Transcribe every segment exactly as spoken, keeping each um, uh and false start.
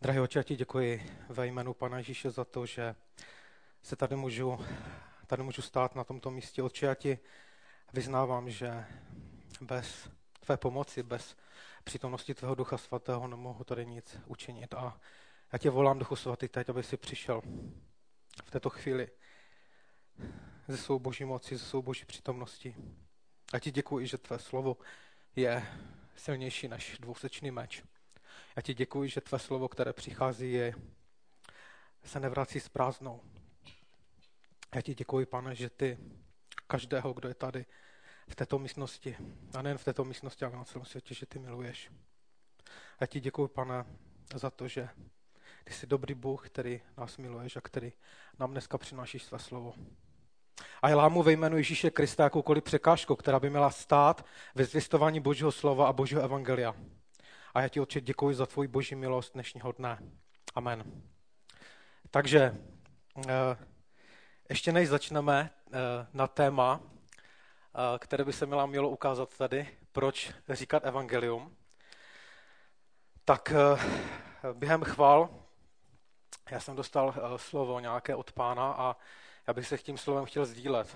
Drahý Otče, já ti děkuji ve jménu Pana Ježíše za to, že se tady můžu, tady můžu stát na tomto místě. Otče, já ti vyznávám, že bez tvé pomoci, bez přítomnosti tvého Ducha Svatého nemohu tady nic učinit. A já tě volám, Duchu Svatý, teď, aby jsi přišel v této chvíli ze svou boží moci, ze svou boží přítomností. Já ti děkuji, že tvé slovo je silnější než dvousečný meč. Já ti děkuji, že tvé slovo, které přichází, je, se nevrací s prázdnou. Já ti děkuji, Pane, že ty každého, kdo je tady v této místnosti, a nejen v této místnosti, ale na celém světě, že ty miluješ. Já ti děkuji, Pane, za to, že ty jsi dobrý Bůh, který nás miluješ a který nám dneska přinášíš své slovo. A já lámu ve jménu Ježíše Krista jakoukoliv překážku, která by měla stát ve zvěstování Božího slova a Božího evangelia. A já ti, Otče, děkuji za tvoji boží milost dnešního dne. Amen. Takže ještě než začneme na téma, které by se měla mělo ukázat tady, proč říkat evangelium, tak během chval já jsem dostal slovo nějaké od Pána a já bych se tím slovem chtěl sdílet.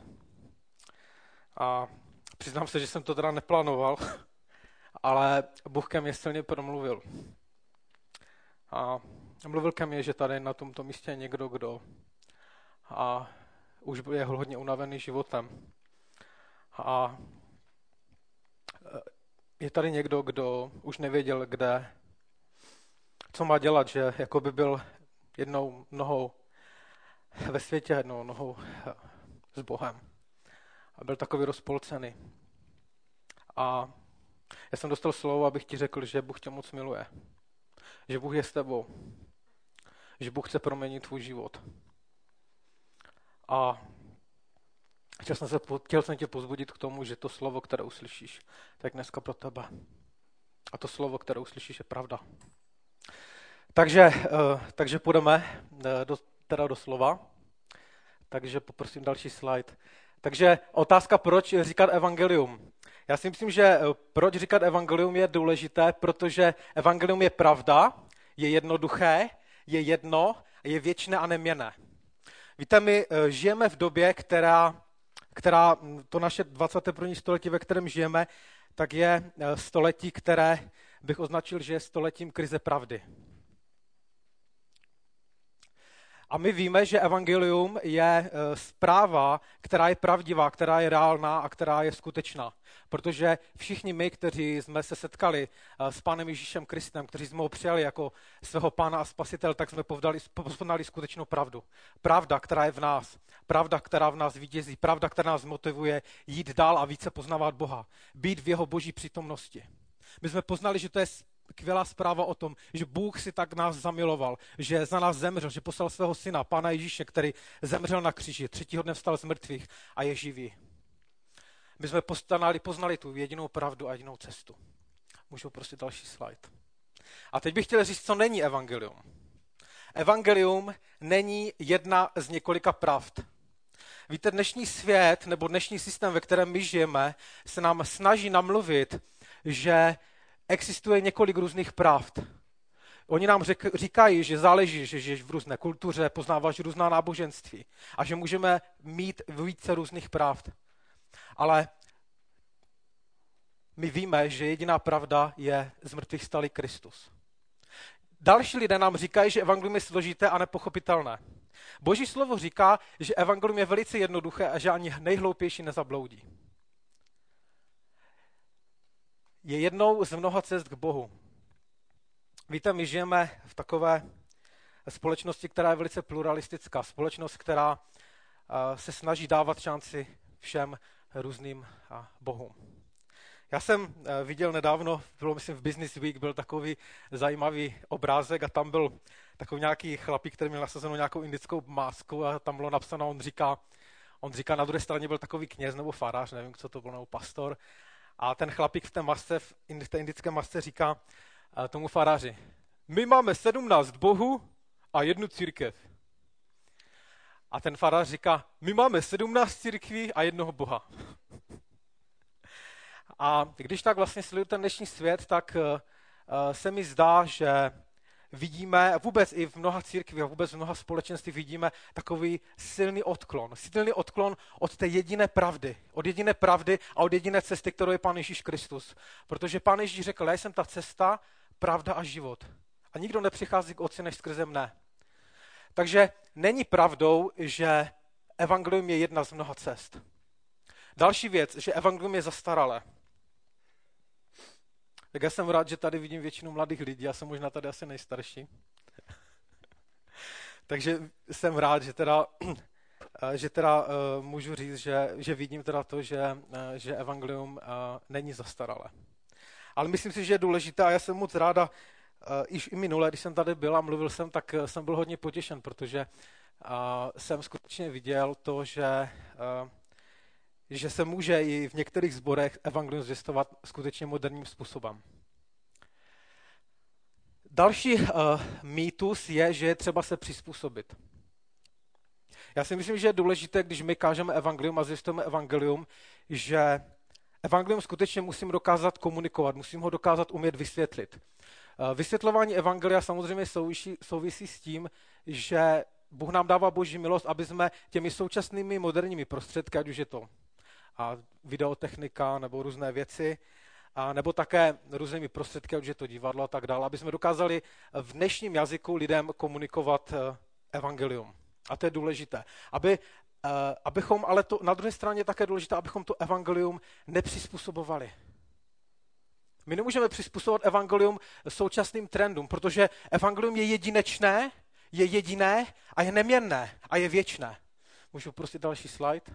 A přiznám se, že jsem to teda neplánoval, ale Bůh ke mně silně promluvil. A mluvil ke mně, že tady na tomto místě je někdo, kdo a už je hodně unavený životem. A je tady někdo, kdo už nevěděl, kde, co má dělat, že jako by byl jednou nohou ve světě, jednou nohou s Bohem. A byl takový rozpolcený. A já jsem dostal slovo, abych ti řekl, že Bůh tě moc miluje. Že Bůh je s tebou. Že Bůh chce proměnit tvůj život. A chtěl jsem, se, chtěl jsem tě pozbudit k tomu, že to slovo, které uslyšíš, tak dneska pro tebe. A to slovo, které uslyšíš, je pravda. Takže, takže půjdeme do, teda do slova. Takže poprosím další slide. Takže otázka, proč říkat evangelium. Já si myslím, že proč říkat evangelium je důležité, protože evangelium je pravda, je jednoduché, je jedno, je věčné a neměnné. Víte, my žijeme v době, která, která to naše dvacáté první století, ve kterém žijeme, tak je století, které bych označil, že je stoletím krize pravdy. A my víme, že evangelium je zpráva, která je pravdivá, která je reálná a která je skutečná. Protože všichni my, kteří jsme se setkali s Pánem Ježíšem Kristem, kteří jsme ho přijali jako svého Pána a Spasitele, tak jsme poznali skutečnou pravdu. Pravda, která je v nás. Pravda, která v nás vítězí. Pravda, která nás motivuje jít dál a více poznávat Boha. Být v jeho boží přítomnosti. My jsme poznali, že to je skvělá zpráva o tom, že Bůh si tak nás zamiloval, že za nás zemřel, že poslal svého syna, Pána Ježíše, který zemřel na kříži, třetího dne vstal z mrtvých a je živý. My jsme poznali, poznali tu jedinou pravdu a jedinou cestu. Můžu prosit další slide. A teď bych chtěl říct, co není evangelium. Evangelium není jedna z několika pravd. Víte, dnešní svět nebo dnešní systém, ve kterém my žijeme, se nám snaží namluvit, že existuje několik různých pravd. Oni nám řek, říkají, že záleží, že žiješ v různé kultuře, poznáváš různá náboženství a že můžeme mít více různých pravd. Ale my víme, že jediná pravda je z mrtvých vstalý Kristus. Další lidé nám říkají, že evangelium je složité a nepochopitelné. Boží slovo říká, že evangelium je velice jednoduché a že ani nejhloupější nezabloudí. Je jednou z mnoha cest k Bohu. Víte, my žijeme v takové společnosti, která je velice pluralistická. Společnost, která se snaží dávat šanci všem různým bohům. Já jsem viděl nedávno, bylo myslím v Business Week, byl takový zajímavý obrázek a tam byl takový nějaký chlapík, který měl nasazenou nějakou indickou masku a tam bylo napsáno, on říká, on říká, na druhé straně byl takový kněz nebo farář, nevím, co to byl, nebo pastor. A ten chlapík v té masce, v té indické masce říká tomu faráři, my máme sedmnáct bohů a jednu církev. A ten farář říká, my máme sedmnáct církví a jednoho boha. A když tak vlastně sleduju ten dnešní svět, tak se mi zdá, že vidíme, vůbec i v mnoha církvích a vůbec v mnoha společenství vidíme takový silný odklon. Silný odklon od té jediné pravdy. Od jediné pravdy a od jediné cesty, kterou je Pán Ježíš Kristus. Protože Pán Ježíš řekl, já jsem ta cesta, pravda a život. A nikdo nepřichází k Otci než skrze mne. Takže není pravdou, že evangelium je jedna z mnoha cest. Další věc, že evangelium je zastaralé. Tak já jsem rád, že tady vidím většinu mladých lidí, já jsem možná tady asi nejstarší. Takže jsem rád, že teda, že teda uh, můžu říct, že, že vidím teda to, že, uh, že evangelium uh, není zastaralé. Ale myslím si, že je důležité a já jsem moc ráda, uh, již i minule, když jsem tady byl a mluvil jsem, tak uh, jsem byl hodně potěšen, protože uh, jsem skutečně viděl to, že, uh, že se může i v některých sborech evangelium zvěstovat skutečně moderním způsobem. Další uh, mýtus je, že je třeba se přizpůsobit. Já si myslím, že je důležité, když my kážeme evangelium a zvěstujeme evangelium, že evangelium skutečně musím dokázat komunikovat, musím ho dokázat umět vysvětlit. Uh, vysvětlování evangelia samozřejmě souvisí, souvisí s tím, že Bůh nám dává Boží milost, aby jsme těmi současnými moderními prostředky, ať už je to a videotechnika nebo různé věci, a nebo také různými prostředky, ať už je to divadlo a tak dále, aby jsme dokázali v dnešním jazyku lidem komunikovat evangelium. A to je důležité. Aby, abychom, ale to, na druhé straně je také důležité, abychom to evangelium nepřizpůsobovali. My nemůžeme přizpůsobovat evangelium současným trendům, protože evangelium je jedinečné, je jediné a je neměnné a je věčné. Můžu prosit další slide?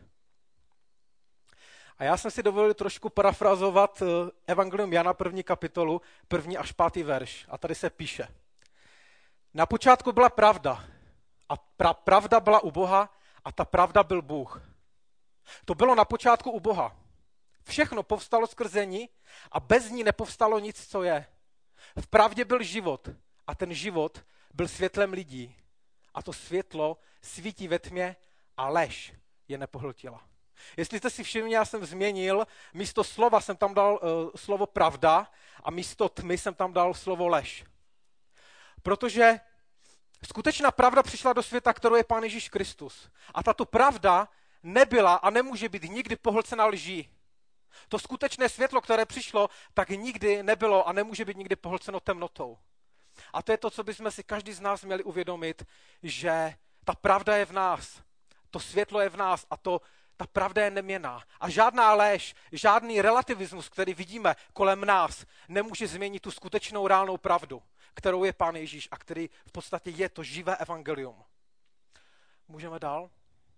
A já jsem si dovolil trošku parafrazovat evangelium Jana první kapitolu, první až pátý verš. A tady se píše. Na počátku byla pravda a pra, pravda byla u Boha a ta pravda byl Bůh. To bylo na počátku u Boha. Všechno povstalo skrze ní a bez ní nepovstalo nic, co je. V pravdě byl život a ten život byl světlem lidí. A to světlo svítí ve tmě a lež je nepohltila. Jestli jste si všimli, já jsem změnil, místo slova jsem tam dal uh, slovo pravda a místo tmy jsem tam dal slovo lež. Protože skutečná pravda přišla do světa, kterou je Pán Ježíš Kristus. A tato pravda nebyla a nemůže být nikdy pohlcena lží. To skutečné světlo, které přišlo, tak nikdy nebylo a nemůže být nikdy pohlceno temnotou. A to je to, co bychom si každý z nás měli uvědomit, že ta pravda je v nás, to světlo je v nás a to ta pravda je neměnná. A žádná lež, žádný relativismus, který vidíme kolem nás, nemůže změnit tu skutečnou reálnou pravdu, kterou je Pán Ježíš a který v podstatě je to živé evangelium. Můžeme dál?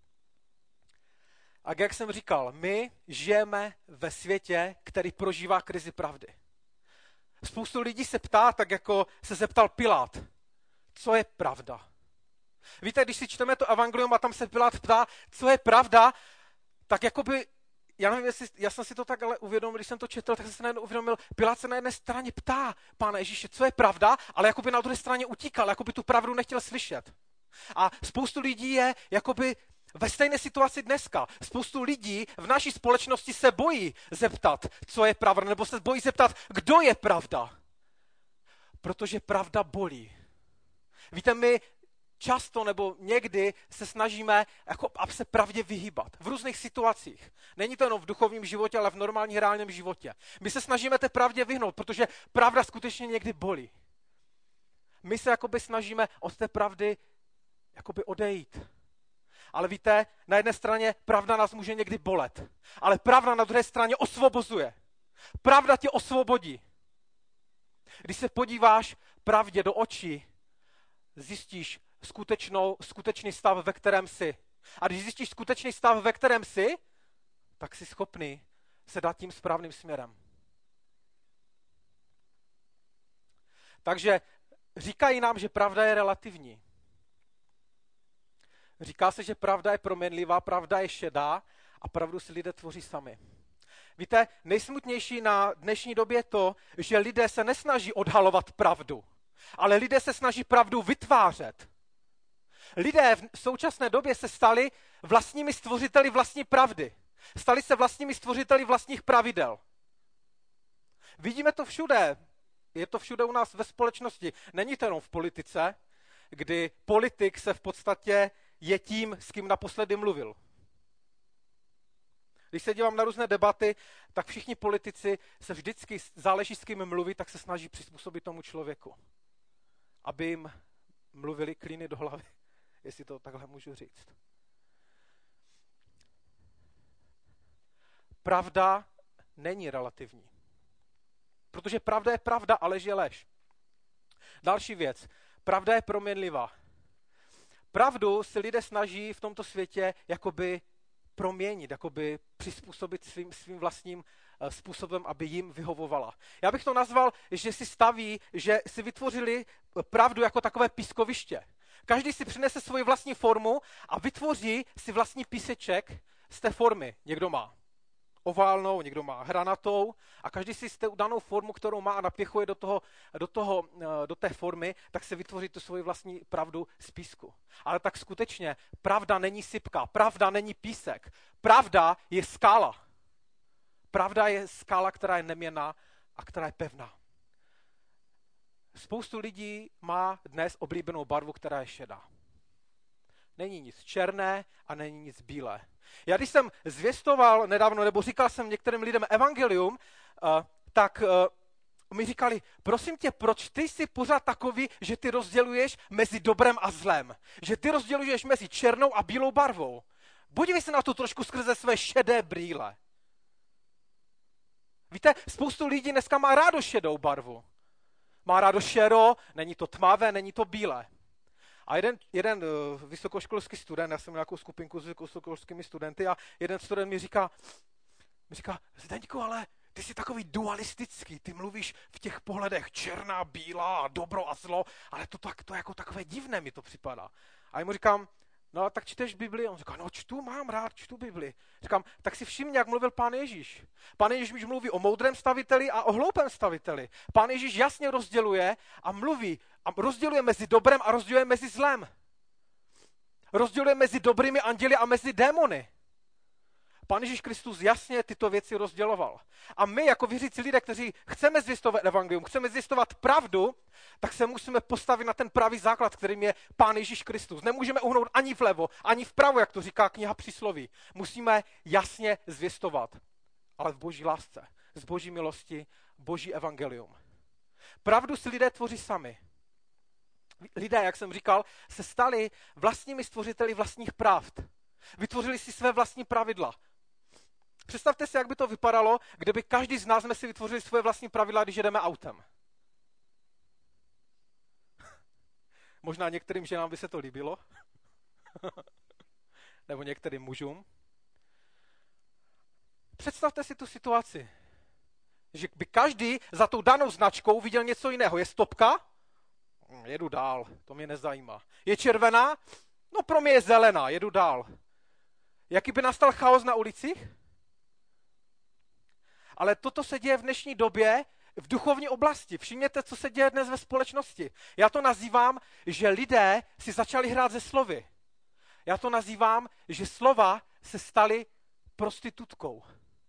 A jak jsem říkal, my žijeme ve světě, který prožívá krizi pravdy. Spoustu lidí se ptá, tak jako se zeptal Pilát, co je pravda? Víte, když si čteme to evangelium a tam se Pilát ptá, co je pravda, tak jakoby, já nevím, jestli, já jsem si to tak ale uvědomil, když jsem to četl, tak jsem se najednou uvědomil, Pilát se na jedné straně ptá Pána Ježíše, co je pravda, ale jakoby na druhé straně utíkal, jakoby tu pravdu nechtěl slyšet. A spoustu lidí je jakoby ve stejné situaci dneska. Spoustu lidí v naší společnosti se bojí zeptat, co je pravda, nebo se bojí zeptat, kdo je pravda. Protože pravda bolí. Víte, my často nebo někdy se snažíme jako, aby se pravdě vyhýbat. V různých situacích. Není to jenom v duchovním životě, ale v normálním reálném životě. My se snažíme té pravdě vyhnout, protože pravda skutečně někdy bolí. My se jakoby snažíme od té pravdy jakoby odejít. Ale víte, na jedné straně pravda nás může někdy bolet, ale pravda na druhé straně osvobozuje. Pravda tě osvobodí. Když se podíváš pravdě do očí, zjistíš skutečnou, skutečný stav, ve kterém jsi. A když zjistíš skutečný stav, ve kterém jsi, tak jsi schopný se dát tím správným směrem. Takže říkají nám, že pravda je relativní. Říká se, že pravda je proměnlivá, pravda je šedá a pravdu si lidé tvoří sami. Víte, nejsmutnější na dnešní době je to, že lidé se nesnaží odhalovat pravdu, ale lidé se snaží pravdu vytvářet. Lidé v současné době se stali vlastními stvořiteli vlastní pravdy. Stali se vlastními stvořiteli vlastních pravidel. Vidíme to všude. Je to všude u nás ve společnosti. Není to jenom v politice, kdy politik se v podstatě je tím, s kým naposledy mluvil. Když se dívám na různé debaty, tak všichni politici se vždycky, záleží s kým mluví, tak se snaží přizpůsobit tomu člověku. Aby jim mluvili klíny do hlavy, jestli to takhle můžu říct. Pravda není relativní. Protože pravda je pravda a lež je lež. Další věc. Pravda je proměnlivá. Pravdu si lidé snaží v tomto světě jakoby proměnit, jakoby přizpůsobit svým, svým vlastním způsobem, aby jim vyhovovala. Já bych to nazval, že si staví, že si vytvořili pravdu jako takové pískoviště. Každý si přinese svoji vlastní formu a vytvoří si vlastní píseček z té formy. Někdo má oválnou, někdo má hranatou a každý si z té danou formu, kterou má a napěchuje do, toho, do, toho, do té formy, tak se vytvoří tu svoji vlastní pravdu z písku. Ale tak skutečně pravda není sypka, pravda není písek, pravda je skála. Pravda je skála, která je neměnná a která je pevná. Spoustu lidí má dnes oblíbenou barvu, která je šedá. Není nic černé a není nic bílé. Já když jsem zvěstoval nedávno, nebo říkal jsem některým lidem evangelium, tak mi říkali, prosím tě, proč ty jsi pořád takový, že ty rozděluješ mezi dobrem a zlem? Že ty rozděluješ mezi černou a bílou barvou? Podívej se na to trošku skrze své šedé brýle. Víte, spoustu lidí dneska má rádo šedou barvu. Má rádo šero, není to tmavé, není to bílé. A jeden, jeden uh, vysokoškolský student, já jsem nějakou skupinku s vysokoškolskými studenty a jeden student mi říká, mi říká, Zdeňku, ale ty jsi takový dualistický, ty mluvíš v těch pohledech černá, bílá, dobro a zlo, ale to, tak, to jako takové divné mi to připadá. A já mu říkám, no tak čteš Bibli? On říká, no čtu, mám rád, čtu Bibli. Říkám, tak si všimni, jak mluvil Pán Ježíš. Pán Ježíš mluví o moudrém staviteli a o hloupém staviteli. Pán Ježíš jasně rozděluje a mluví a rozděluje mezi dobrem a rozděluje mezi zlem. Rozděluje mezi dobrými anděli a mezi démony. Pán Ježíš Kristus jasně tyto věci rozděloval. A my, jako věřící lidé, kteří chceme zvěstovat evangelium, chceme zvěstovat pravdu, tak se musíme postavit na ten pravý základ, kterým je Pán Ježíš Kristus. Nemůžeme uhnout ani vlevo, ani vpravo, jak to říká kniha Přísloví. Musíme jasně zvěstovat, ale v boží lásce, z boží milosti, boží evangelium. Pravdu si lidé tvoří sami. Lidé, jak jsem říkal, se stali vlastními stvořiteli vlastních pravd. Vytvořili si své vlastní pravidla. Představte si, jak by to vypadalo, kdyby každý z nás jsme si vytvořili svoje vlastní pravidla, když jedeme autem. Možná některým ženám by se to líbilo. Nebo některým mužům. Představte si tu situaci, že by každý za tou danou značkou viděl něco jiného. Je stopka? Jedu dál, to mě nezajímá. Je červená? No pro mě je zelená, jedu dál. Jaký by nastal chaos na ulicích? Ale toto se děje v dnešní době v duchovní oblasti. Všimněte, co se děje dnes ve společnosti. Já to nazývám, že lidé si začali hrát ze slovy. Já to nazývám, že slova se staly prostitutkou.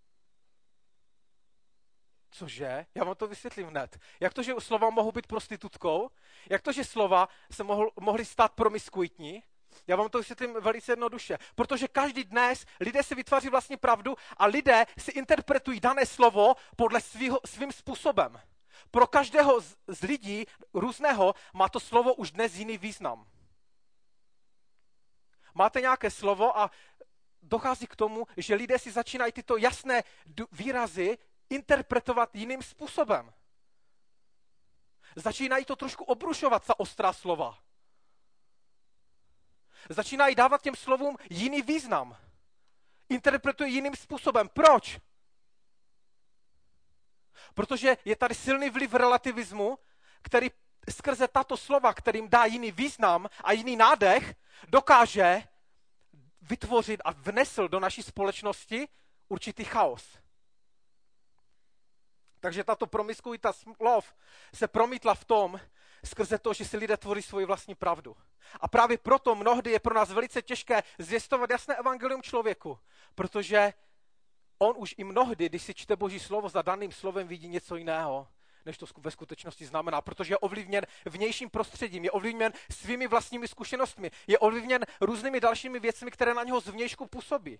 Cože? Já vám to vysvětlím hned. Jak to, že slova mohou být prostitutkou? Jak to, že slova se mohl, mohly stát promiskuitní? Já vám to vysvětlím velice jednoduše. Protože každý dnes lidé si vytváří vlastní pravdu a lidé si interpretují dané slovo podle svýho, svým způsobem. Pro každého z, z lidí různého má to slovo už dnes jiný význam. Máte nějaké slovo a dochází k tomu, že lidé si začínají tyto jasné výrazy interpretovat jiným způsobem. Začínají to trošku obrušovat, ta ostrá slova. Začínají dávat těm slovům jiný význam. Interpretují jiným způsobem. Proč? Protože je tady silný vliv relativismu, který skrze tato slova, kterým dá jiný význam a jiný nádech, dokáže vytvořit a vnesl do naší společnosti určitý chaos. Takže tato promiskuita slov se promítla v tom, skrze to, že si lidé tvoří svoji vlastní pravdu. A právě proto mnohdy je pro nás velice těžké zvěstovat jasné evangelium člověku, protože on už i mnohdy, když si čte Boží slovo, za daným slovem vidí něco jiného, než to ve skutečnosti znamená, protože je ovlivněn vnějším prostředím, je ovlivněn svými vlastními zkušenostmi, je ovlivněn různými dalšími věcmi, které na něho zvnějšku působí.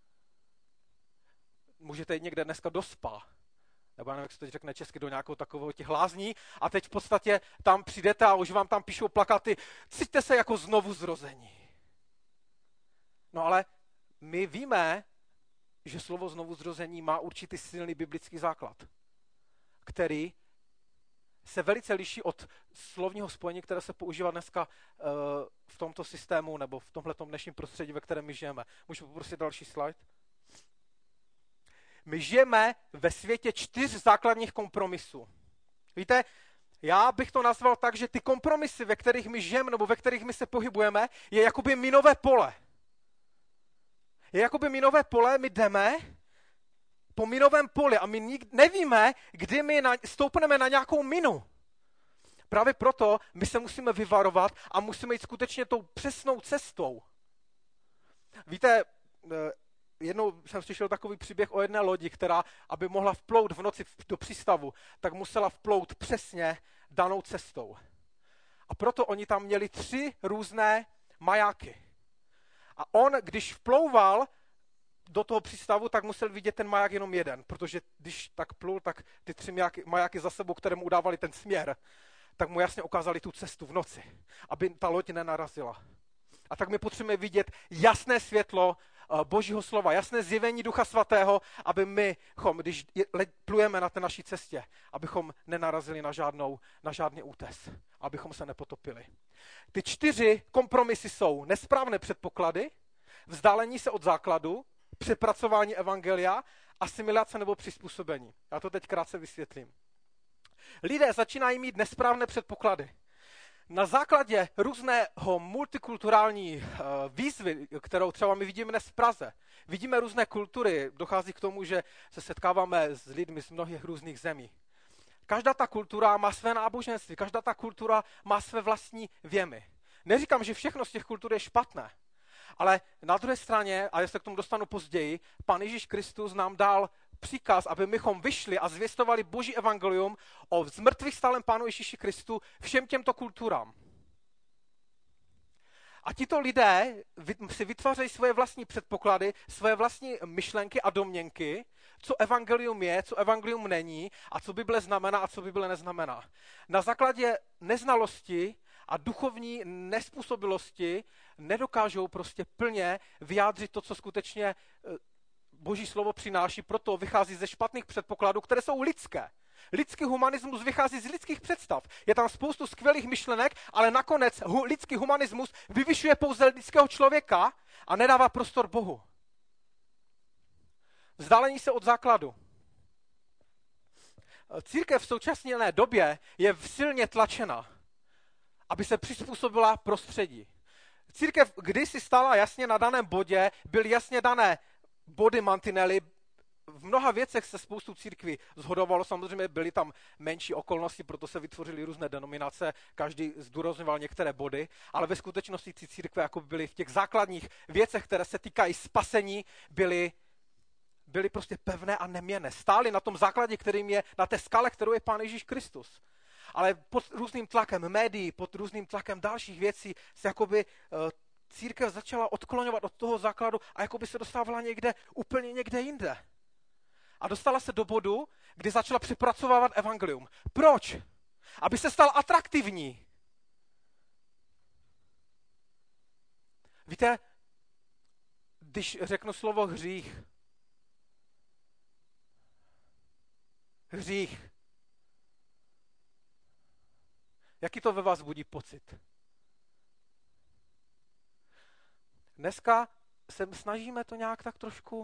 Můžete jít někde dneska do spa, nebo já nevím, jak se teď řekne česky, do nějakého takového těch lázní a teď v podstatě tam přijdete a už vám tam píšou plakaty, cíťte se jako znovu zrození. No ale my víme, že slovo znovu zrození má určitý silný biblický základ, který se velice liší od slovního spojení, které se používá dneska uh, v tomto systému nebo v tomhletom dnešním prostředí, ve kterém my žijeme. Můžu poprosit další slide? My žijeme ve světě čtyř základních kompromisů. Víte, já bych to nazval tak, že ty kompromisy, ve kterých my žijeme nebo ve kterých my se pohybujeme, je jakoby minové pole. Je jakoby minové pole, my jdeme po minovém poli a my nik- nevíme, kdy my na, stoupneme na nějakou minu. Právě proto my se musíme vyvarovat a musíme jít skutečně tou přesnou cestou. Víte, jednou jsem slyšel takový příběh o jedné lodi, která, aby mohla vplout v noci do přístavu, tak musela vplout přesně danou cestou. A proto oni tam měli tři různé majáky. A on, když vplouval do toho přístavu, tak musel vidět ten maják jenom jeden, protože když tak plul, tak ty tři majáky, majáky za sebou, které mu udávali ten směr, tak mu jasně ukázali tu cestu v noci, aby ta loď nenarazila. A tak my potřebujeme vidět jasné světlo Božího slova, jasné zjevení Ducha Svatého, aby my, když plujeme na té naší cestě, abychom nenarazili na, žádnou, na žádný útes, abychom se nepotopili. Ty čtyři kompromisy jsou nesprávné předpoklady, vzdálení se od základu, přepracování evangelia, asimilace nebo přizpůsobení. Já to teď krátce vysvětlím. Lidé začínají mít nesprávné předpoklady. Na základě různého multikulturální výzvy, kterou třeba my vidíme dnes v Praze, vidíme různé kultury, dochází k tomu, že se setkáváme s lidmi z mnohých různých zemí. Každá ta kultura má své náboženství, každá ta kultura má své vlastní věmy. Neříkám, že všechno z těch kultur je špatné, ale na druhé straně, a já se k tomu dostanu později, Pán Ježíš Kristus nám dal příkaz, aby mychom vyšli a zvěstovali Boží evangelium o zmrtvých stálem Pánu Ježíši Kristu všem těmto kulturám. A tito lidé si vytvářejí svoje vlastní předpoklady, svoje vlastní myšlenky a domněnky, co evangelium je, co evangelium není a co Bible znamená a co Bible neznamená. Na základě neznalosti a duchovní nespůsobilosti nedokážou prostě plně vyjádřit to, co skutečně Boží slovo přináší, proto vychází ze špatných předpokladů, které jsou lidské. Lidský humanismus vychází z lidských představ. Je tam spoustu skvělých myšlenek, ale nakonec hu, lidský humanismus vyvyšuje pouze lidského člověka a nedává prostor Bohu. Vzdálení se od základu. Církev v současné době je silně tlačena, aby se přizpůsobila prostředí. Církev kdysi stála jasně na daném bodě, byly jasně dané body, mantinely. V mnoha věcech se spoustu církví shodovalo, samozřejmě byly tam menší okolnosti, proto se vytvořily různé denominace, každý zdůrazňoval některé body, ale ve skutečnosti ty církve jako byly v těch základních věcech, které se týkají spasení, byly, byly prostě pevné a neměnné. Stály na tom základě, kterým je, na té skale, kterou je Pán Ježíš Kristus. Ale pod různým tlakem médií, pod různým tlakem dalších věcí se jakoby uh, církev začala odkloňovat od toho základu a jakoby se dostávala někde, úplně někde jinde. A dostala se do bodu, kdy začala přepracovávat evangelium. Proč? Aby se stal atraktivní. Víte, když řeknu slovo hřích, hřích, jaký to ve vás budí pocit? Dneska se snažíme to nějak tak trošku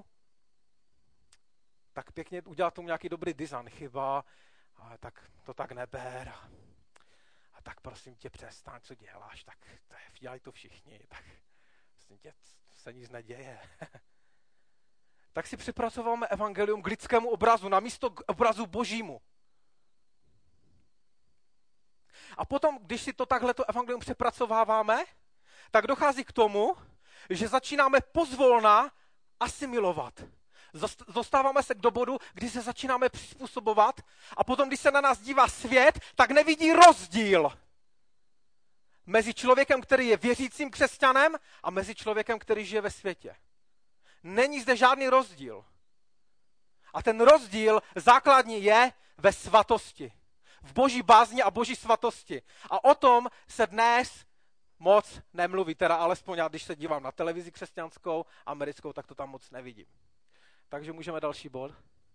tak pěkně udělat tomu nějaký dobrý design, chyba, a tak to tak neber. A, a tak prosím tě přestaň, co děláš, tak to, dělají to všichni, tak prosím tě, se nic neděje. Tak si připracováme evangelium k lidskému obrazu, namísto k obrazu božímu. A potom, když si to takhleto evangelium přepracováváme, tak dochází k tomu, že začínáme pozvolna asimilovat. Dostáváme se do bodu, kdy se začínáme přizpůsobovat a potom, když se na nás dívá svět, tak nevidí rozdíl mezi člověkem, který je věřícím křesťanem a mezi člověkem, který žije ve světě. Není zde žádný rozdíl. A ten rozdíl základní je ve svatosti. V boží bázni a boží svatosti. A o tom se dnes moc nemluví. Teda alespoň já, když se dívám na televizi křesťanskou, americkou, tak to tam moc nevidím. Takže můžeme další bod.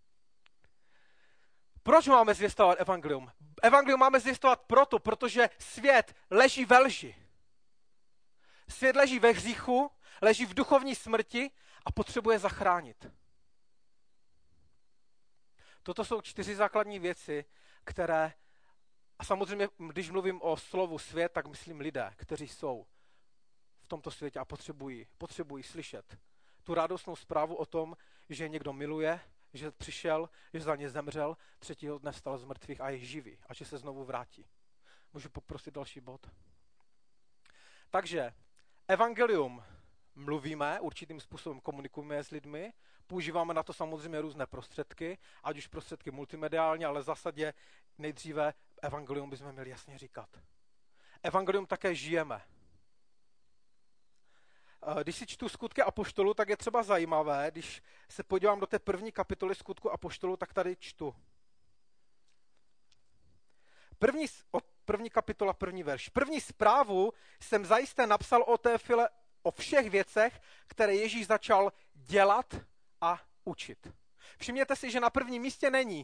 Proč máme zvěstovat evangelium? Evangelium máme zvěstovat proto, protože svět leží ve lži. Svět leží ve hříchu, leží v duchovní smrti a potřebuje zachránit. Toto jsou čtyři základní věci, které, a samozřejmě, když mluvím o slovu svět, tak myslím lidé, kteří jsou v tomto světě a potřebují, potřebují slyšet tu radostnou zprávu o tom, že někdo miluje, že přišel, že za ně zemřel, třetího dne vstal z mrtvých a je živý a že se znovu vrátí. Můžu poprosit další bod? Takže evangelium mluvíme, určitým způsobem komunikujeme s lidmi, používáme na to samozřejmě různé prostředky, ať už prostředky multimediálně, ale v zásadě nejdříve evangelium bychom měli jasně říkat. Evangelium také žijeme. Když si čtu Skutky apoštolů, tak je třeba zajímavé, když se podívám do té první kapitoly Skutku apoštolů, tak tady čtu. První, od první kapitola, první verš. První zprávu jsem zajisté napsal o Teofile o všech věcech, které Ježíš začal dělat a učit. Všimněte si, že na prvním místě není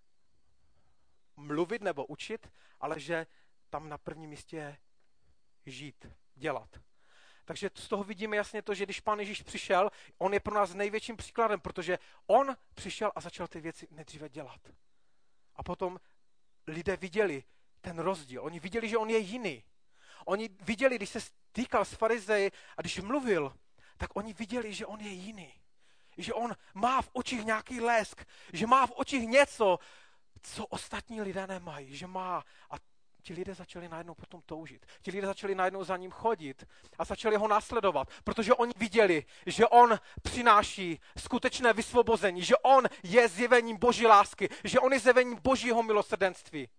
mluvit nebo učit, ale že tam na prvním místě je žít, dělat. Takže z toho vidíme jasně to, že když Pán Ježíš přišel, on je pro nás největším příkladem, protože on přišel a začal ty věci nejdříve dělat. A potom lidé viděli ten rozdíl. Oni viděli, že on je jiný. Oni viděli, když se stýkal s farizeji a když mluvil, tak oni viděli, že on je jiný. Že on má v očích nějaký lesk, že má v očích něco, co ostatní lidé nemají, že má. A ti lidé začali najednou potom toužit. Ti lidé začali najednou za ním chodit a začali ho následovat, protože oni viděli, že on přináší skutečné vysvobození, že on je zjevením boží lásky, že on je zjevením božího milosrdenství.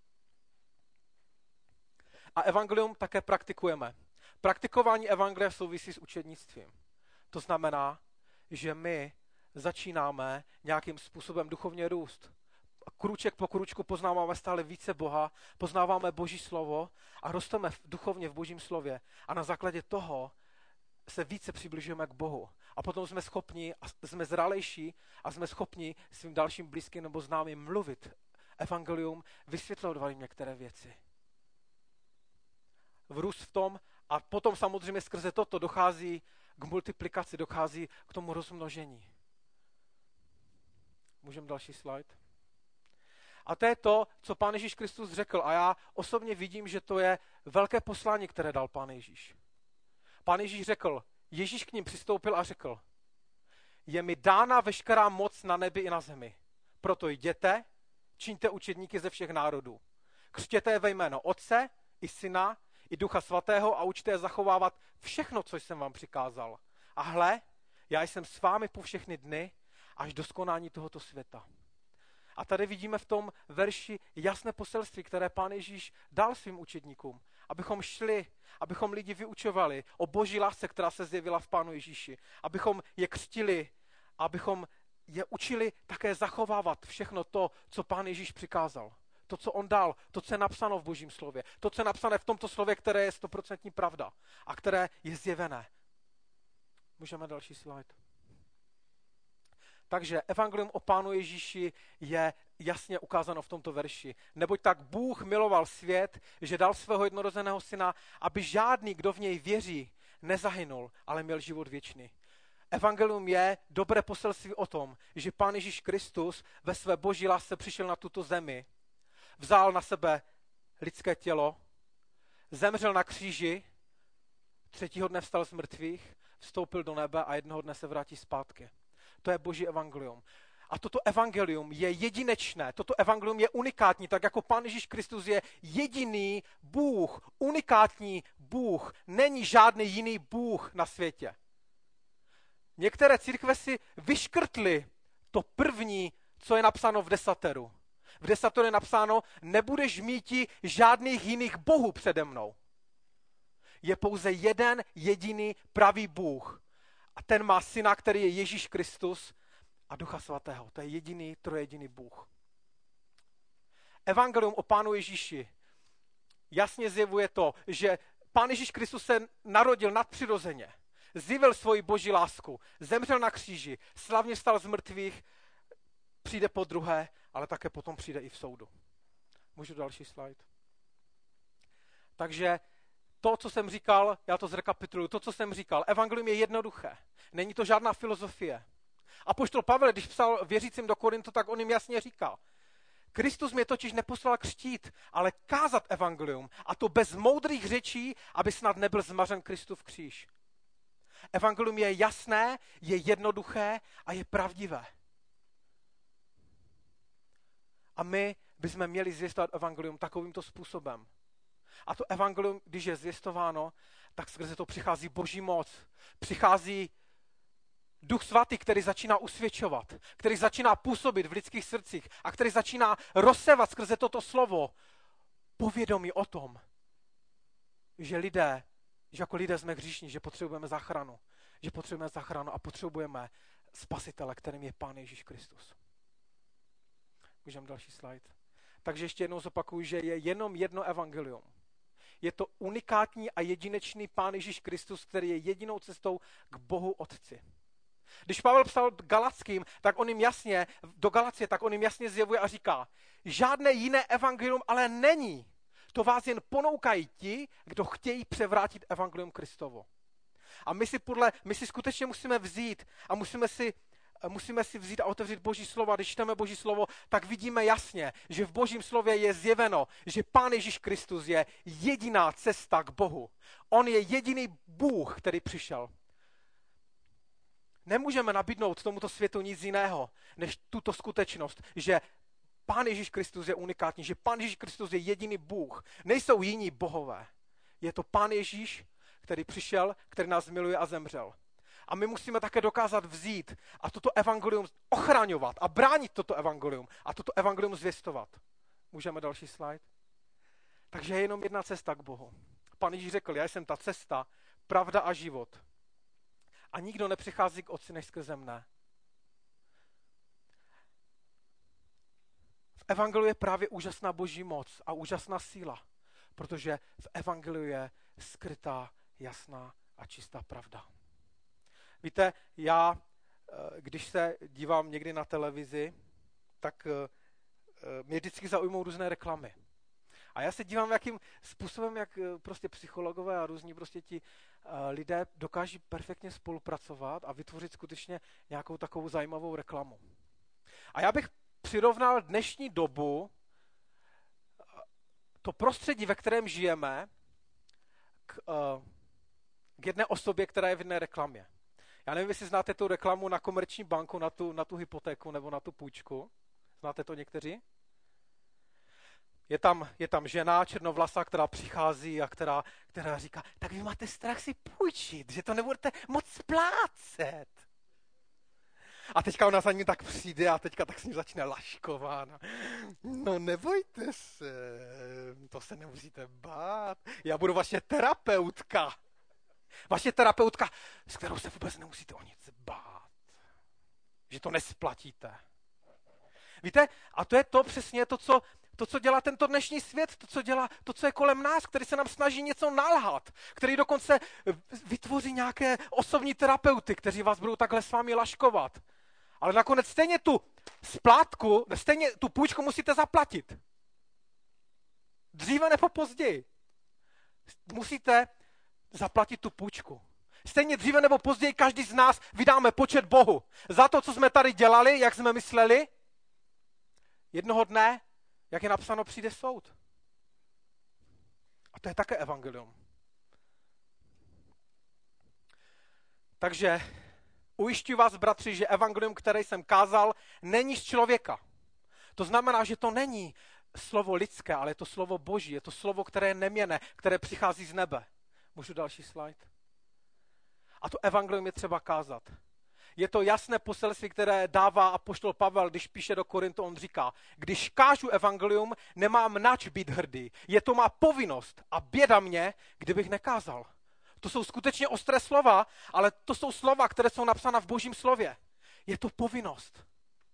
A evangelium také praktikujeme. Praktikování evangelia souvisí s učednictvím. To znamená, že my začínáme nějakým způsobem duchovně růst. Kruček po kručku poznáváme stále více Boha, poznáváme Boží slovo a rosteme duchovně v Božím slově. A na základě toho se více přibližujeme k Bohu. A potom jsme schopni, a jsme zralejší a jsme schopni svým dalším blízkým nebo známým mluvit evangelium, vysvětlovat jim některé věci. Vrůst v tom a potom samozřejmě skrze toto dochází k multiplikaci, dochází k tomu rozmnožení. Můžeme další slide? A to je to, co Pán Ježíš Kristus řekl. A já osobně vidím, že to je velké poslání, které dal Pán Ježíš. Pán Ježíš řekl, Ježíš k ním přistoupil a řekl, je mi dána veškerá moc na nebi i na zemi. Proto jděte, čiňte učedníky ze všech národů. Křtěte je ve jméno Otce i Syna i Ducha Svatého a učte je zachovávat všechno, co jsem vám přikázal. A hle, já jsem s vámi po všechny dny až do skonání tohoto světa. A tady vidíme v tom verši jasné poselství, které Pán Ježíš dal svým učedníkům, abychom šli, abychom lidi vyučovali o boží lásce, která se zjevila v Pánu Ježíši, abychom je křtili, abychom je učili také zachovávat všechno to, co Pán Ježíš přikázal. To, co on dal, to, co je napsáno v Božím slově, to, co je napsané v tomto slově, které je stoprocentní pravda a které je zjevené. Můžeme další slide. Takže evangelium o Pánu Ježíši je jasně ukázáno v tomto verši. Neboť tak Bůh miloval svět, že dal svého jednorozeného syna, aby žádný, kdo v něj věří, nezahynul, ale měl život věčný. Evangelium je dobré poselství o tom, že Pán Ježíš Kristus ve své boží lásce přišel na tuto zemi, vzal na sebe lidské tělo, zemřel na kříži, třetího dne vstal z mrtvých, vstoupil do nebe a jednoho dne se vrátí zpátky. To je boží evangelium. A toto evangelium je jedinečné, toto evangelium je unikátní, tak jako Pán Ježíš Kristus je jediný Bůh, unikátní Bůh. Není žádný jiný Bůh na světě. Některé církve si vyškrtly to první, co je napsáno v desateru. V desateru je napsáno, nebudeš míti žádných jiných bohů přede mnou. Je pouze jeden jediný pravý Bůh. A ten má syna, který je Ježíš Kristus a Ducha Svatého. To je jediný, trojediný Bůh. Evangelium o Pánu Ježíši jasně zjevuje to, že Pán Ježíš Kristus se narodil nadpřirozeně. Zjevil svoji boží lásku, zemřel na kříži, slavně vstal z mrtvých, přijde po druhé, ale také potom přijde i v soudu. Můžu další slide? Takže to, co jsem říkal, já to zrekapituluju, to, co jsem říkal, evangelium je jednoduché. Není to žádná filozofie. Apoštol Pavel, když psal věřícím do Korintu, tak on jim jasně říkal, Kristus mě totiž neposlal křtít, ale kázat evangelium, a to bez moudrých řečí, aby snad nebyl zmařen Kristův kříž. Evangelium je jasné, je jednoduché a je pravdivé. A my bychom měli zvěstovat evangelium takovýmto způsobem. A to evangelium, když je zvěstováno, tak skrze to přichází boží moc. Přichází Duch Svatý, který začíná usvědčovat, který začíná působit v lidských srdcích a který začíná rozsevat skrze toto slovo povědomí o tom, že lidé, že jako lidé jsme hříšní, že potřebujeme záchranu, že potřebujeme záchranu a potřebujeme spasitele, kterým je Pán Ježíš Kristus. Můžeme další slide. Takže ještě jednou zopakuju, že je jenom jedno evangelium. Je to unikátní a jedinečný Pán Ježíš Kristus, který je jedinou cestou k Bohu Otci. Když Pavel psal Galackým, tak on jim jasně, do Galacie, tak on jim jasně zjevuje a říká, žádné jiné evangelium ale není. To vás jen ponoukají ti, kdo chtějí převrátit evangelium Kristovo. A my si, podle, my si skutečně musíme vzít a musíme si, musíme si vzít a otevřít Boží slovo. A když čteme Boží slovo, tak vidíme jasně, že v Božím slově je zjeveno, že Pán Ježíš Kristus je jediná cesta k Bohu. On je jediný Bůh, který přišel. Nemůžeme nabídnout tomuto světu nic jiného, než tuto skutečnost, že Pán Ježíš Kristus je unikátní, že Pán Ježíš Kristus je jediný Bůh. Nejsou jiní bohové. Je to Pán Ježíš, který přišel, který nás miluje a zemřel. A my musíme také dokázat vzít a toto evangelium ochraňovat a bránit toto evangelium a toto evangelium zvěstovat. Můžeme další slide? Takže je jenom jedna cesta k Bohu. Pán Ježíš řekl, já jsem ta cesta, pravda a život. A nikdo nepřichází k Otci než skrze mne. V evangeliu je právě úžasná boží moc a úžasná síla, protože v evangeliu je skrytá, jasná a čistá pravda. Víte, já, když se dívám někdy na televizi, tak mě vždycky zaujmou různé reklamy. A já se dívám, jakým způsobem, jak prostě psychologové a různí prostě ti lidé dokáží perfektně spolupracovat a vytvořit skutečně nějakou takovou zajímavou reklamu. A já bych přirovnal dnešní dobu, to prostředí, ve kterém žijeme, k, k jedné osobě, která je v jedné reklamě. Já nevím, jestli znáte tu reklamu na Komerční banku, na tu, na tu hypotéku nebo na tu půjčku. Znáte to někteří? Je tam, je tam žena černovlasá, která přichází a která, která říká, tak vy máte strach si půjčit, že to nebudete moc splácet. A teďka ona za ním tak přijde a teďka tak s ním začne laškovat. No nebojte se, to se nemusíte bát. Já budu vaše terapeutka. Vaše terapeutka, s kterou se vůbec nemusíte o nic bát. Že to nesplatíte. Víte, a to je to přesně to, co, to, co dělá tento dnešní svět, to, co dělá, to, co je kolem nás, který se nám snaží něco nalhat, který dokonce vytvoří nějaké osobní terapeuty, kteří vás budou takhle s vámi laškovat. Ale nakonec stejně tu splátku, stejně tu půjčku musíte zaplatit. Dříve nebo později. Musíte zaplatit tu půjčku. Stejně dříve nebo později každý z nás vydáme počet Bohu. Za to, co jsme tady dělali, jak jsme mysleli, jednoho dne, jak je napsáno, přijde soud. A to je také evangelium. Takže ujišťuji vás, bratři, že evangelium, které jsem kázal, není z člověka. To znamená, že to není slovo lidské, ale je to slovo Boží, je to slovo, které je neměnné, které přichází z nebe. Můžu další slide? A to evangelium je třeba kázat. Je to jasné poselství, které dává apoštol Pavel, když píše do Korintu, on říká, když kážu evangelium, nemám nač být hrdý. Je to má povinnost a běda mě, kdybych nekázal. To jsou skutečně ostré slova, ale to jsou slova, které jsou napsána v Božím slově. Je to povinnost.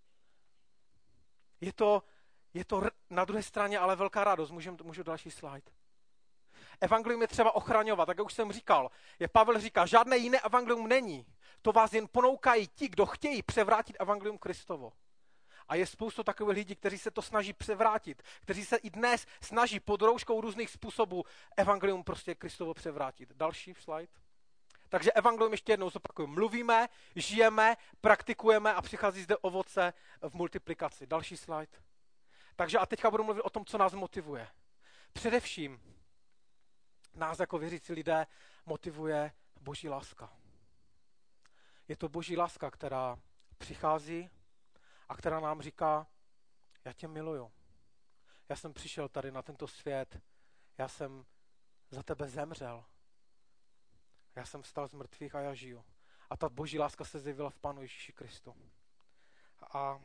Je to, je to na druhé straně ale velká radost. Můžu, můžu další slide. Evangelium je třeba ochraňovat, tak jak už jsem říkal. Je Pavel říká, žádné jiné evangelium není. To vás jen ponoukají ti, kdo chtějí převrátit evangelium Kristovo. A je spoustu takových lidí, kteří se to snaží převrátit, kteří se i dnes snaží pod rouškou různých způsobů evangelium prostě Kristovo převrátit. Další slide. Takže evangelium ještě jednou zopakuju. Mluvíme, žijeme, praktikujeme a přichází zde ovoce v multiplikaci. Další slide. Takže a teďka budu mluvit o tom, co nás motivuje. Především nás jako věřící lidé motivuje Boží láska. Je to Boží láska, která přichází a která nám říká, já tě miluju. Já jsem přišel tady na tento svět, já jsem za tebe zemřel. Já jsem vstal z mrtvých a já žiju. A ta Boží láska se zjevila v Pánu Ježíši Kristu. A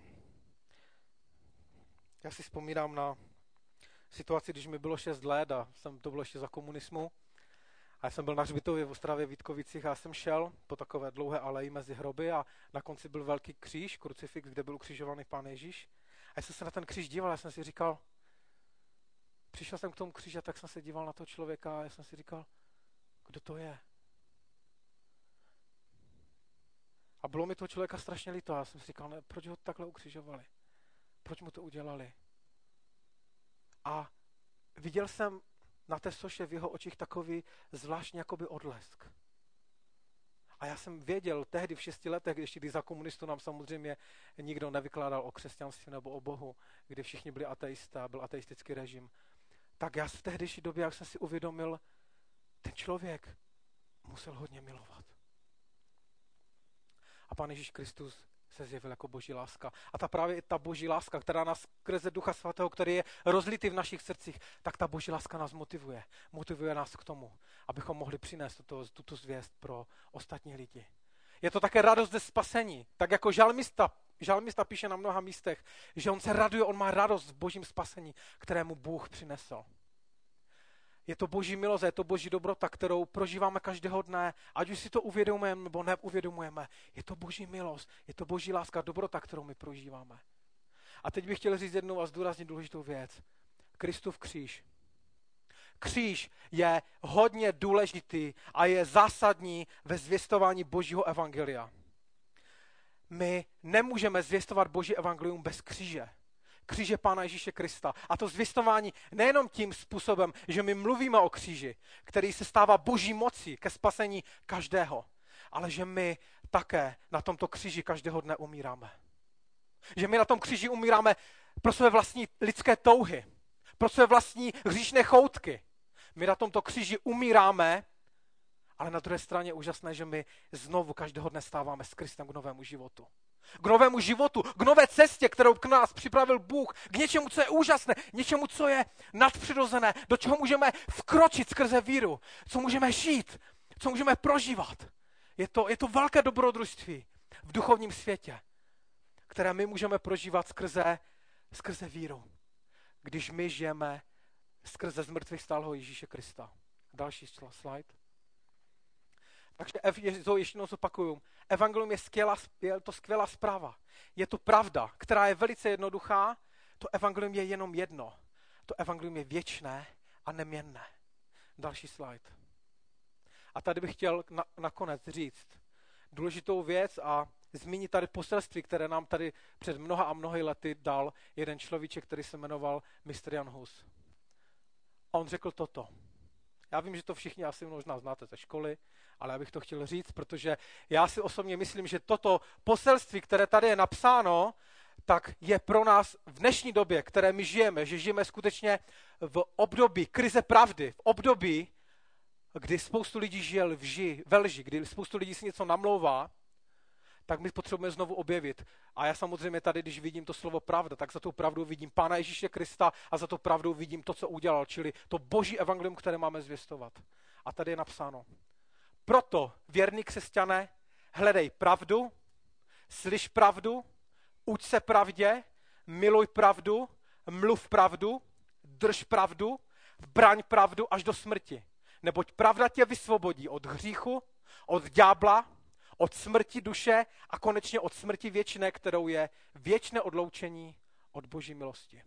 já si vzpomínám na situaci, když mi bylo šest let a jsem, to bylo ještě za komunismu. A já jsem byl na hřbitově v Ostravě Vítkovicích a já jsem šel po takové dlouhé aleji mezi hroby a na konci byl velký kříž, krucifix, kde byl ukřižovaný Pán Ježíš. A já jsem se na ten kříž díval, já jsem si říkal, přišel jsem k tomu kříži a tak jsem se díval na toho člověka a já jsem si říkal, kdo to je? A bylo mi toho člověka strašně líto a já jsem si říkal, ne, proč ho takhle ukřižovali? Proč mu to udělali? A viděl jsem na té soše v jeho očích takový zvláštní jakoby odlesk. A já jsem věděl tehdy v šesti letech, když, když za komunistů nám samozřejmě nikdo nevykládal o křesťanství nebo o Bohu, kdy všichni byli ateisté a byl ateistický režim, tak já v tehdejší době, jak jsem si uvědomil, ten člověk musel hodně milovat. A Pán Ježíš Kristus se zjevil jako Boží láska. A ta právě ta Boží láska, která nás skrze Ducha Svatého, který je rozlitý v našich srdcích, tak ta Boží láska nás motivuje. Motivuje nás k tomu, abychom mohli přinést tuto, tuto zvěst pro ostatní lidi. Je to také radost ze spasení. Tak jako žalmista, žalmista píše na mnoha místech, že on se raduje, on má radost v Božím spasení, kterému Bůh přinesl. Je to Boží milost, je to Boží dobrota, kterou prožíváme každého dne, ať už si to uvědomujeme nebo neuvědomujeme. Je to Boží milost, je to Boží láska, dobrota, kterou my prožíváme. A teď bych chtěl říct jednu a zdůraznit důležitou věc. Kristův kříž. Kříž je hodně důležitý a je zásadní ve zvěstování Božího evangelia. My nemůžeme zvěstovat Boží evangelium bez kříže. Kříže Pána Ježíše Krista. A to zvěstování nejenom tím způsobem, že my mluvíme o kříži, který se stává Boží mocí ke spasení každého, ale že my také na tomto kříži každého dne umíráme. Že my na tom kříži umíráme pro své vlastní lidské touhy, pro své vlastní hříšné choutky. My na tomto kříži umíráme, ale na druhé straně je úžasné, že my znovu každého dne stáváme s Kristem k novému životu. K novému životu, k nové cestě, kterou k nás připravil Bůh, k něčemu, co je úžasné, něčemu, co je nadpřirozené, do čeho můžeme vkročit skrze víru, co můžeme žít, co můžeme prožívat. Je to, je to velké dobrodružství v duchovním světě, které my můžeme prožívat skrze, skrze víru, když my žijeme skrze zmrtvých stálého Ježíše Krista. Další slide. Takže to ještě jednou zopakuju. Evangelium je, skvělá, je to skvělá zpráva. Je to pravda, která je velice jednoduchá. To evangelium je jenom jedno. To evangelium je věčné a neměnné. Další slide. A tady bych chtěl na, nakonec říct důležitou věc a zmínit tady poselství, které nám tady před mnoha a mnoha lety dal jeden človíček, který se jmenoval mistr Jan Hus. A on řekl toto. Já vím, že to všichni asi možná znáte ze školy, ale já bych to chtěl říct, protože já si osobně myslím, že toto poselství, které tady je napsáno, tak je pro nás v dnešní době, které my žijeme, že žijeme skutečně v období krize pravdy, v období, kdy spoustu lidí žije lži, ve lži, kdy spoustu lidí si něco namlouvá, tak my potřebujeme znovu objevit. A já samozřejmě tady, když vidím to slovo pravda, tak za tou pravdou vidím Pána Ježíše Krista a za tou pravdou vidím to, co udělal, čili to Boží evangelium, které máme zvěstovat. A tady je napsáno. Proto, věrní křesťané, hledej pravdu, Slyš pravdu, uč se pravdě, miluj pravdu, mluv pravdu, drž pravdu, braň pravdu až do smrti. Neboť pravda tě vysvobodí od hříchu, od ďábla, od smrti duše a konečně od smrti věčné, kterou je věčné odloučení od Boží milosti.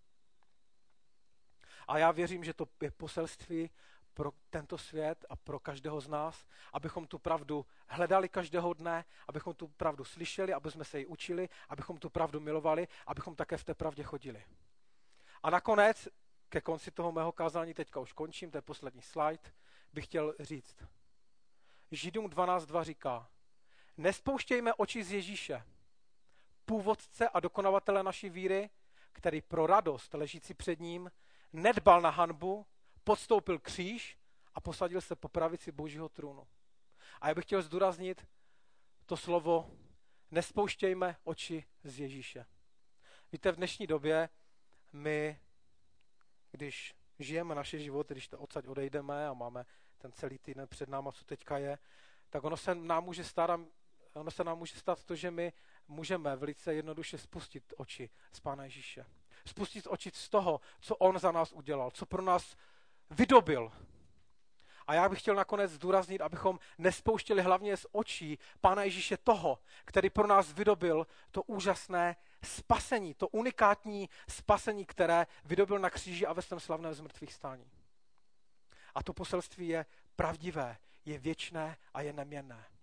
A já věřím, že to je poselství pro tento svět a pro každého z nás, abychom tu pravdu hledali každého dne, abychom tu pravdu slyšeli, aby jsme se ji učili, abychom tu pravdu milovali, abychom také v té pravdě chodili. A nakonec, ke konci toho mého kázání, teďka už končím, to je poslední slide, bych chtěl říct. Židům dvanáct dva říká, nespouštějme oči z Ježíše, původce a dokonavatele naší víry, který pro radost ležící před ním nedbal na hanbu, podstoupil kříž a posadil se po pravici Božího trůnu. A já bych chtěl zdůraznit to slovo nespouštějme oči z Ježíše. Víte, v dnešní době my, když žijeme naše životy, když to odsaď odejdeme a máme ten celý týden před náma, co teďka je, tak ono se nám může stát, ono se nám může stát to, že my můžeme velice jednoduše spustit oči z Pána Ježíše. Spustit oči z toho, co on za nás udělal, co pro nás vydobil. A já bych chtěl nakonec zdůraznit, abychom nespouštěli hlavně z očí Pána Ježíše toho, který pro nás vydobil to úžasné spasení, to unikátní spasení, které vydobil na kříži a ve svém slavném zmrtvých stání. A to poselství je pravdivé, je věčné a je neměnné.